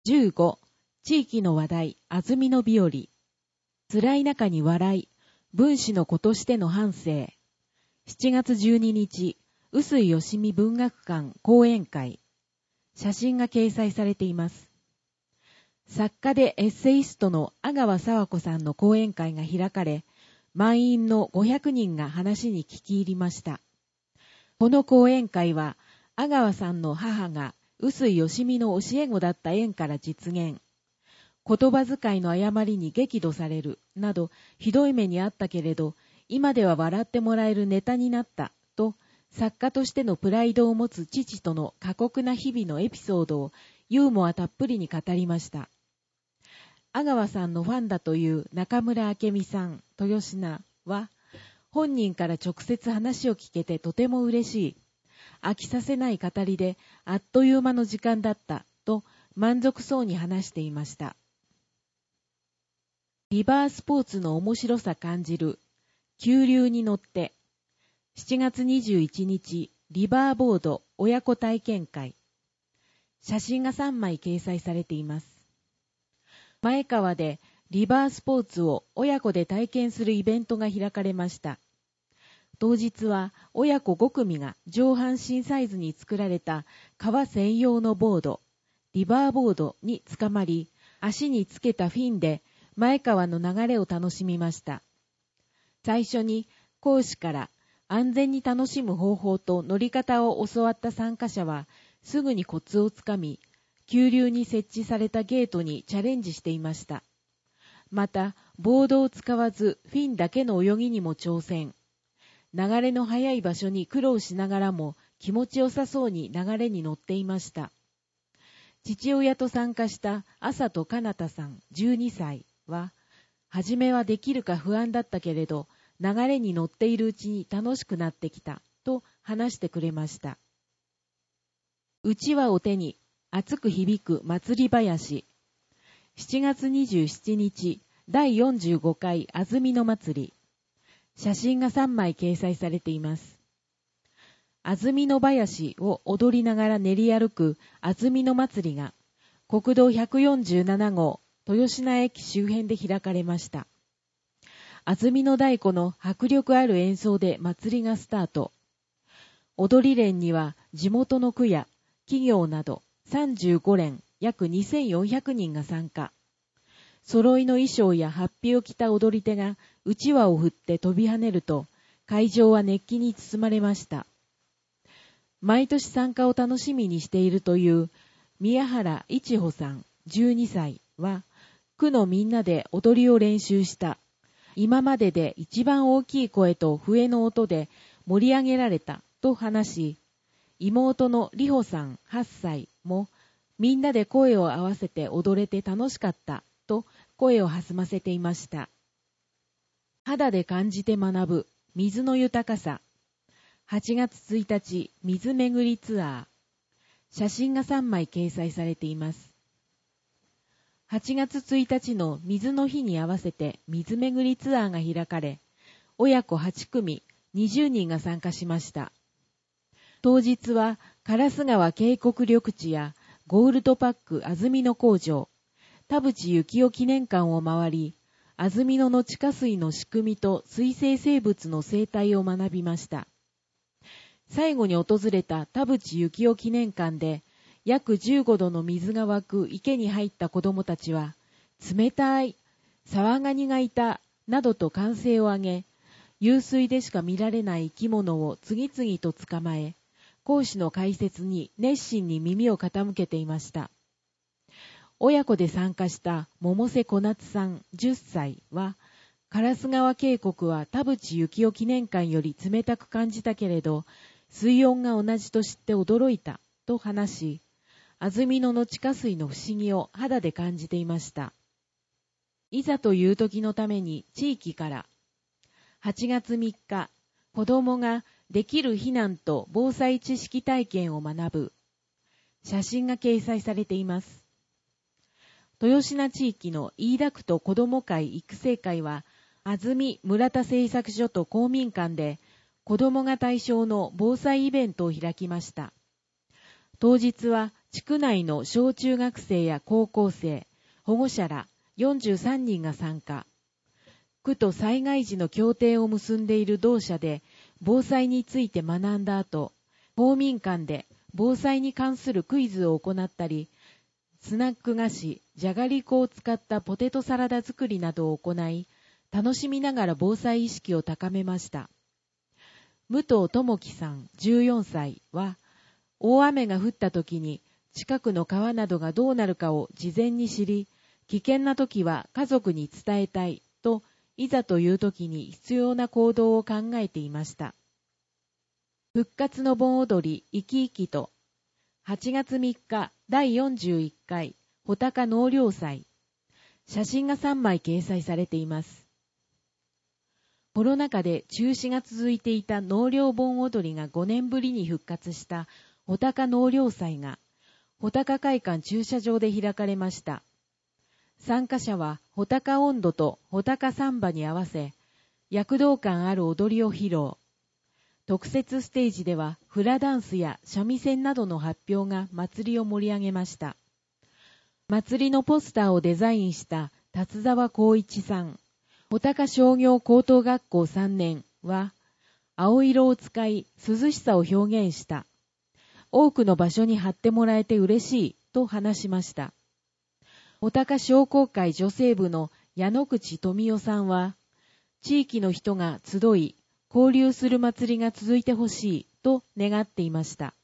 15、地域の話題、安曇野日和。辛い中に笑い、文士の子としての半生。7月12日、臼井よしみ文学館講演会。写真が掲載されています。作家でエッセイストの阿川佐和子さんの講演会が開かれ、満員の500人が話に聞き入りました。この講演会は、阿川さんの母が臼井よしみの教え子だった縁から実現。言葉遣いの誤りに激怒されるなどひどい目にあったけれど、今では笑ってもらえるネタになったと、作家としてのプライドを持つ父との過酷な日々のエピソードをユーモアたっぷりに語りました。阿川さんのファンだという中村明美さん、豊品は、本人から直接話を聞けてとても嬉しい。飽きさせない語りであっという間の時間だったと満足そうに話していました。リバースポーツの面白さ感じる。急流に乗って。7月21日、リバーボード親子体験会。写真が3枚掲載されています。前川でリバースポーツを親子で体験するイベントが開かれました。当日は親子5組が上半身サイズに作られた川専用のボード、リバーボードにつかまり、足につけたフィンで前川の流れを楽しみました。最初に講師から安全に楽しむ方法と乗り方を教わった参加者はすぐにコツをつかみ、急流に設置されたゲートにチャレンジしていました。また、ボードを使わずフィンだけの泳ぎにも挑戦。流れの速い場所に苦労しながらも気持ちよさそうに流れに乗っていました。父親と参加した朝とかなたさん12歳は、初めはできるか不安だったけれど、流れに乗っているうちに楽しくなってきたと話してくれました。うちわを手に熱く響く祭り林。7月27日、第45回安曇野祭り。写真が3枚掲載されています。安曇野林を踊りながら練り歩く安曇野祭りが国道147号豊品駅周辺で開かれました。安曇野太鼓の迫力ある演奏で祭りがスタート。踊り連には地元の区や企業など35連約2400人が参加。揃いの衣装や法被を着た踊り手がうちわを振って飛び跳ねると、会場は熱気に包まれました。毎年参加を楽しみにしているという宮原一穂さん12歳は、区のみんなで踊りを練習した。今までで一番大きい声と笛の音で盛り上げられたと話し、妹の里穂さん8歳もみんなで声を合わせて踊れて楽しかったと声を弾ませていました。肌で感じて学ぶ水の豊かさ。8月1日水巡りツアー。写真が3枚掲載されています。8月1日の水の日に合わせて水巡りツアーが開かれ、親子8組20人が参加しました。当日は烏川渓谷緑地やゴールドパック安曇野工場、田淵幸雄記念館を回り、安曇野の地下水の仕組みと水生生物の生態を学びました。最後に訪れた田淵幸雄記念館で、約15度の水が湧く池に入った子供たちは、冷たい、サワガニがいた、などと歓声を上げ、湧水でしか見られない生き物を次々と捕まえ、講師の解説に熱心に耳を傾けていました。親子で参加した百瀬小夏さん10歳は、烏川渓谷は田淵幸雄記念館より冷たく感じたけれど、水温が同じと知って驚いたと話し、安曇野の地下水の不思議を肌で感じていました。いざという時のために地域から、8月3日、子供ができる避難と防災知識体験を学ぶ。写真が掲載されています。豊品地域の飯田区と子ども会育成会は、安曇村田製作所と公民館で子どもが対象の防災イベントを開きました。当日は地区内の小中学生や高校生、保護者ら43人が参加。区と災害時の協定を結んでいる同社で防災について学んだ後、公民館で防災に関するクイズを行ったり、スナック菓子、じゃがりこを使ったポテトサラダ作りなどを行い、楽しみながら防災意識を高めました。武藤智樹さん14歳は、大雨が降った時に近くの川などがどうなるかを事前に知り、危険な時は家族に伝えたいと、いざという時に必要な行動を考えていました。復活の盆踊り生き生きと、8月3日第41回穂高納涼祭。写真が3枚掲載されています。コロナ禍で中止が続いていた納涼盆踊りが5年ぶりに復活した穂高納涼祭が、穂高会館駐車場で開かれました。参加者は穂高音頭と穂高サンバに合わせ、躍動感ある踊りを披露。特設ステージではフラダンスや三味線などの発表が祭りを盛り上げました。祭りのポスターをデザインした達沢光一さん、穂高商業高等学校3年は、青色を使い涼しさを表現した。多くの場所に貼ってもらえて嬉しいと話しました。穂高商工会女性部の矢野口富代さんは、地域の人が集い、交流する祭りが続いてほしいと願っていました。